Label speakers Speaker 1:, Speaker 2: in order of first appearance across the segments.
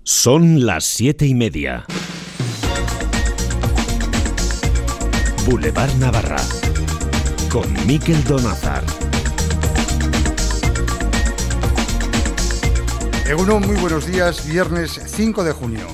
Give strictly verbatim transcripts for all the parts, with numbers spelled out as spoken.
Speaker 1: Son las siete y media. Boulevard Navarra, con Mikel Donázar.
Speaker 2: Egunon, muy buenos días, viernes cinco de junio.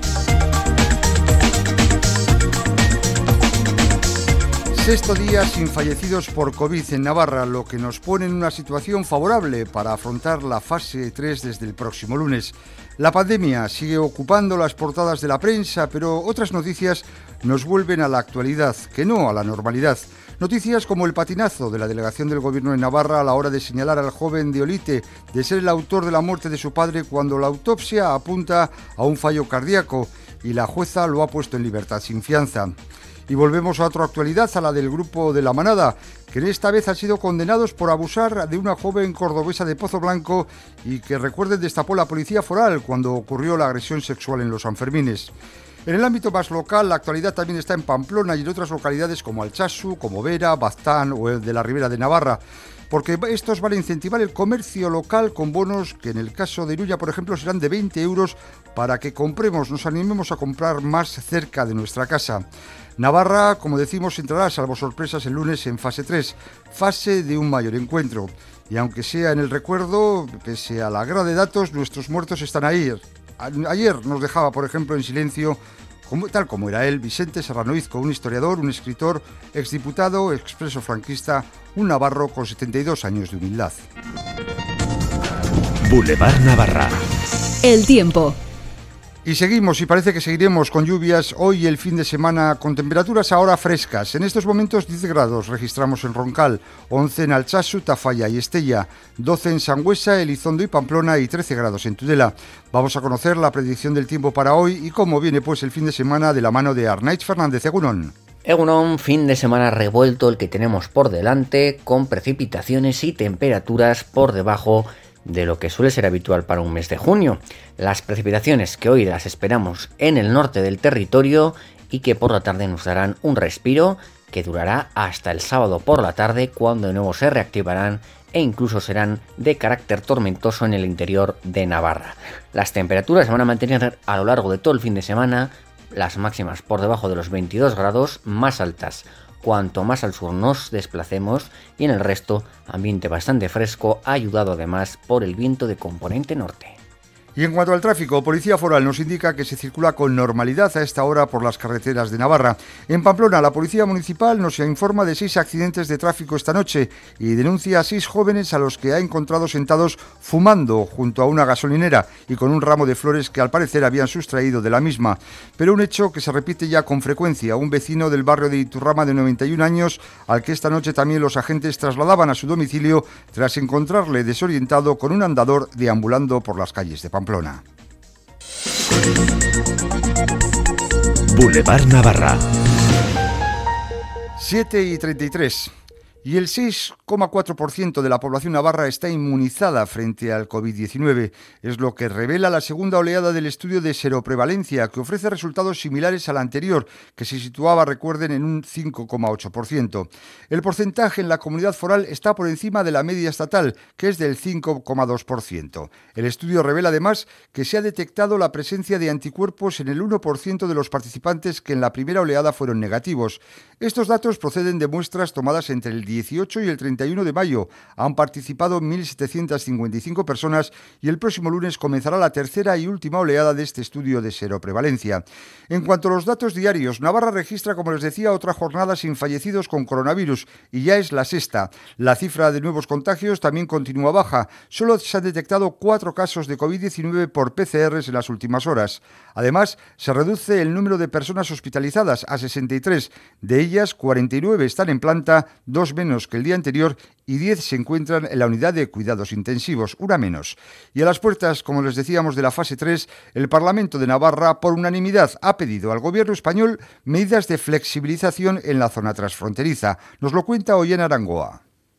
Speaker 2: Sexto día sin fallecidos por COVID en Navarra, lo que nos pone en una situación favorable para afrontar la fase tres desde el próximo lunes. La pandemia sigue ocupando las portadas de la prensa, pero otras noticias nos vuelven a la actualidad, que no a la normalidad. Noticias como el patinazo de la delegación del Gobierno en Navarra a la hora de señalar al joven de Olite de ser el autor de la muerte de su padre cuando la autopsia apunta a un fallo cardíaco y la jueza lo ha puesto en libertad sin fianza. Y volvemos a otra actualidad, a la del grupo de La Manada, que esta vez han sido condenados por abusar de una joven cordobesa de Pozo Blanco y que, recuerden, destapó la policía foral cuando ocurrió la agresión sexual en los Sanfermines. En el ámbito más local, la actualidad también está en Pamplona y en otras localidades como Altsasu, como Vera, Baztán o el de la Ribera de Navarra, porque estos van a incentivar el comercio local con bonos que en el caso de Iruña, por ejemplo, serán de veinte euros para que compremos, nos animemos a comprar más cerca de nuestra casa. Navarra, como decimos, entrará, salvo sorpresas, el lunes en fase tres, fase de un mayor encuentro. Y aunque sea en el recuerdo, pese a la guerra de datos, nuestros muertos están ahí. Ayer nos dejaba, por ejemplo, en silencio, como, tal como era él, Vicente Serrano Izco, un historiador, un escritor, exdiputado, expreso franquista, un navarro con setenta y dos años de humildad.
Speaker 1: Boulevard Navarra.
Speaker 3: El tiempo.
Speaker 2: Y seguimos, y parece que seguiremos con lluvias hoy y el fin de semana, con temperaturas ahora frescas. En estos momentos diez grados registramos en Roncal, once en Altsasu, Tafalla y Estella, doce en Sangüesa, Elizondo y Pamplona y trece grados en Tudela. Vamos a conocer la predicción del tiempo para hoy y cómo viene pues el fin de semana de la mano de Arnaiz Fernández. Egunon.
Speaker 4: Egunon, fin de semana revuelto el que tenemos por delante, con precipitaciones y temperaturas por debajo de lo que suele ser habitual para un mes de junio. Las precipitaciones que hoy las esperamos en el norte del territorio y que por la tarde nos darán un respiro que durará hasta el sábado por la tarde, cuando de nuevo se reactivarán e incluso serán de carácter tormentoso en el interior de Navarra. Las temperaturas se van a mantener a lo largo de todo el fin de semana, las máximas por debajo de los veintidós grados, más altas cuanto más al sur nos desplacemos, y en el resto ambiente bastante fresco, ayudado además por el viento de componente norte.
Speaker 2: Y en cuanto al tráfico, Policía Foral nos indica que se circula con normalidad a esta hora por las carreteras de Navarra. En Pamplona, la Policía Municipal nos informa de seis accidentes de tráfico esta noche y denuncia a seis jóvenes a los que ha encontrado sentados fumando junto a una gasolinera y con un ramo de flores que al parecer habían sustraído de la misma. Pero un hecho que se repite ya con frecuencia. Un vecino del barrio de Iturrama de noventa y un años, al que esta noche también los agentes trasladaban a su domicilio tras encontrarle desorientado con un andador deambulando por las calles de Pamplona. Pamplona.
Speaker 1: Boulevard Navarra.
Speaker 2: siete y treinta y tres. Y el seis coma cuatro por ciento de la población navarra está inmunizada frente al covid diecinueve. Es lo que revela la segunda oleada del estudio de seroprevalencia, que ofrece resultados similares al anterior, que se situaba, recuerden, en un cinco coma ocho por ciento. El porcentaje en la comunidad foral está por encima de la media estatal, que es del cinco coma dos por ciento. El estudio revela además que se ha detectado la presencia de anticuerpos en el uno por ciento de los participantes que en la primera oleada fueron negativos. Estos datos proceden de muestras tomadas entre el dieciocho y el treinta y uno de mayo. Han participado mil setecientas cincuenta y cinco personas y el próximo lunes comenzará la tercera y última oleada de este estudio de seroprevalencia. En cuanto a los datos diarios, Navarra registra, como les decía, otra jornada sin fallecidos con coronavirus y ya es la sexta. La cifra de nuevos contagios también continúa baja. Solo se han detectado cuatro casos de covid diecinueve por P C Rs en las últimas horas. Además, se reduce el número de personas hospitalizadas a sesenta y tres. De ellas, cuarenta y nueve están en planta, dos menos que el día anterior, y diez se encuentran en la unidad de cuidados intensivos, una menos. Y a las puertas, como les decíamos, de la fase tres, el Parlamento de Navarra, por unanimidad, ha pedido al gobierno español medidas de flexibilización en la zona transfronteriza. Nos lo cuenta Ollén Arangoa.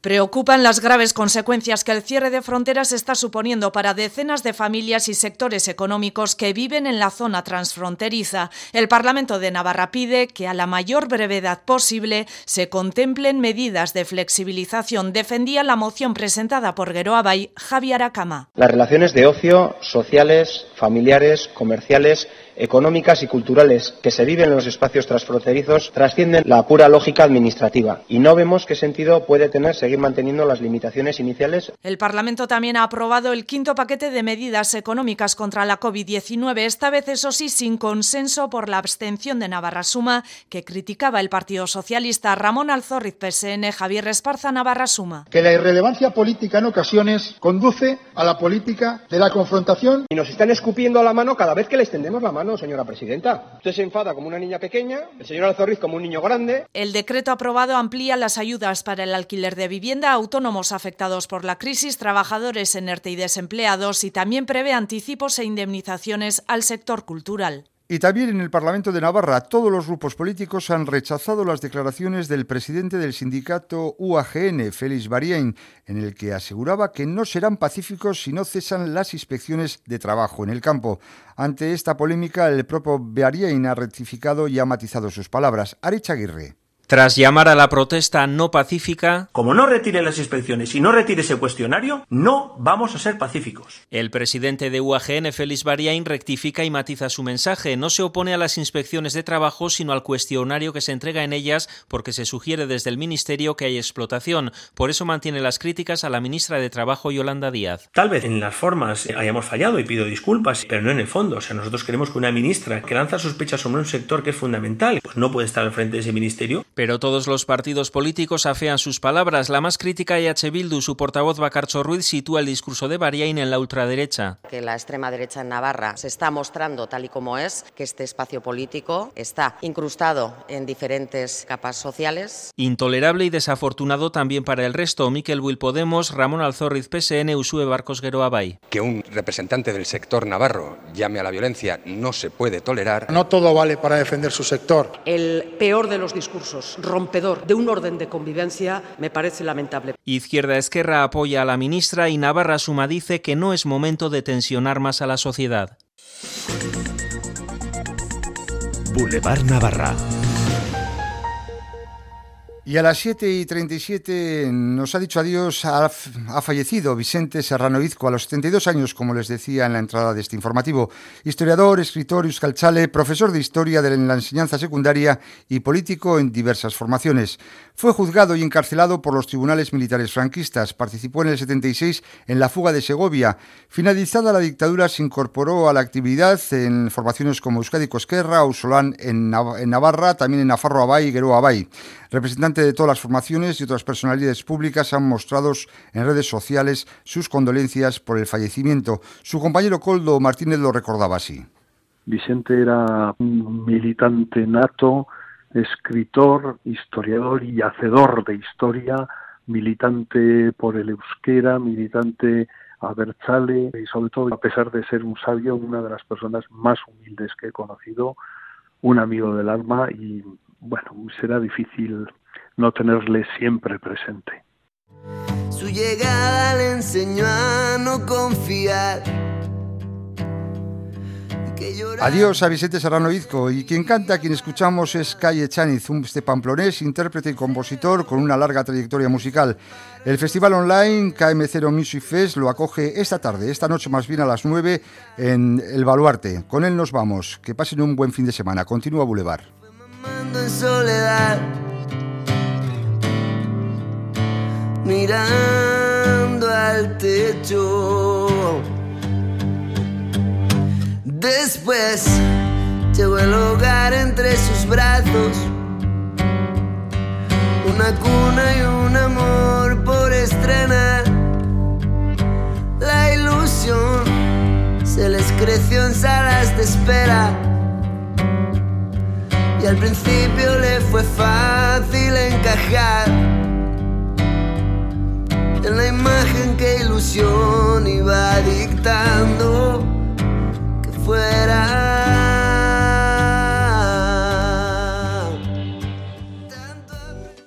Speaker 3: Preocupan las graves consecuencias que el cierre de fronteras está suponiendo para decenas de familias y sectores económicos que viven en la zona transfronteriza. El Parlamento de Navarra pide que a la mayor brevedad posible se contemplen medidas de flexibilización. Defendía la moción presentada por Geroa Bai, Javi Aracama.
Speaker 5: Las relaciones de ocio, sociales, familiares, comerciales, económicas y culturales que se viven en los espacios transfronterizos trascienden la pura lógica administrativa y no vemos qué sentido puede tener seguir manteniendo las limitaciones iniciales.
Speaker 3: El Parlamento también ha aprobado el quinto paquete de medidas económicas contra la COVID diecinueve, esta vez eso sí sin consenso por la abstención de Navarra Suma, que criticaba el Partido Socialista. Ramón Alzorriz, P S N, Javier Esparza, Navarra Suma.
Speaker 6: Que la irrelevancia política en ocasiones conduce a la política de la confrontación.
Speaker 5: Y nos están escupiendo a la mano cada vez que les tendemos la mano, señora presidenta. Usted se enfada como una niña pequeña, el señor Alzorriz como un niño grande.
Speaker 3: El decreto aprobado amplía las ayudas para el alquiler de vivienda a autónomos afectados por la crisis, trabajadores en ERTE y desempleados, y también prevé anticipos e indemnizaciones al sector cultural.
Speaker 2: Y también en el Parlamento de Navarra, todos los grupos políticos han rechazado las declaraciones del presidente del sindicato U A G N, Félix Bariain, en el que aseguraba que no serán pacíficos si no cesan las inspecciones de trabajo en el campo. Ante esta polémica, el propio Bariain ha rectificado y ha matizado sus palabras. Aritz Aguirre.
Speaker 7: Tras llamar a la protesta no pacífica,
Speaker 8: como no retire las inspecciones y no retire ese cuestionario, no vamos a ser pacíficos.
Speaker 7: El presidente de U A G N, Félix Bariain, rectifica y matiza su mensaje. No se opone a las inspecciones de trabajo, sino al cuestionario que se entrega en ellas, porque se sugiere desde el Ministerio que hay explotación. Por eso mantiene las críticas a la ministra de Trabajo, Yolanda Díaz.
Speaker 8: Tal vez en las formas hayamos fallado y pido disculpas, pero no en el fondo. O sea, nosotros creemos que una ministra que lanza sospechas sobre un sector que es fundamental, pues no puede estar al frente de ese ministerio.
Speaker 7: Pero todos los partidos políticos afean sus palabras. La más crítica, E H Bildu, su portavoz Bakartxo Ruiz, sitúa el discurso de Bariain en la ultraderecha.
Speaker 9: Que la extrema derecha en Navarra se está mostrando tal y como es, que este espacio político está incrustado en diferentes capas sociales.
Speaker 7: Intolerable y desafortunado también para el resto. Mikel Buil Podemos, Ramón Alzorriz P S N, Usue Barcos Geroa Bai.
Speaker 10: Que un representante del sector navarro llame a la violencia no se puede tolerar.
Speaker 6: No todo vale para defender su sector.
Speaker 11: El peor de los discursos, rompedor de un orden de convivencia, me parece lamentable.
Speaker 7: Izquierda Esquerra apoya a la ministra y Navarra Suma dice que no es momento de tensionar más a la sociedad.
Speaker 1: Boulevard Navarra.
Speaker 2: Y a las siete y treinta y siete nos ha dicho adiós, ha, ha fallecido Vicente Serrano Izco a los setenta y dos años, como les decía en la entrada de este informativo. Historiador, escritor, euskaltzale, profesor de historia de la enseñanza secundaria y político en diversas formaciones. Fue juzgado y encarcelado por los tribunales militares franquistas. Participó en el setenta y seis en la fuga de Segovia. Finalizada la dictadura, se incorporó a la actividad en formaciones como Euskadiko Esquerra, Ausolán en, Nav- en Navarra, también en Nafarroa Bai y Geroa Bai. Representantes de todas las formaciones y otras personalidades públicas han mostrado en redes sociales sus condolencias por el fallecimiento. Su compañero Koldo Martínez lo recordaba así.
Speaker 12: Vicente era un militante nato, escritor, historiador y hacedor de historia, militante por el euskera, militante abertzale y sobre todo, a pesar de ser un sabio, una de las personas más humildes que he conocido, un amigo del alma y bueno, será difícil no tenerle siempre presente.
Speaker 13: Su llegada le enseñó a no confiar.
Speaker 2: Adiós a Vicente Serrano Izco, y quien canta, quien escuchamos es Kai Echaniz, un este pamplonés, intérprete y compositor con una larga trayectoria musical. El festival online K M cero Music Fest lo acoge esta tarde, esta noche más bien a las nueve en El Baluarte. Con él nos vamos, que pasen un buen fin de semana. Continúa Boulevard.
Speaker 13: En soledad, mirando al techo. Después llegó el hogar entre sus brazos, una cuna y un amor por estrenar. La ilusión se les creció en salas de espera. Y al principio le fue fácil encajar en la imagen que ilusión iba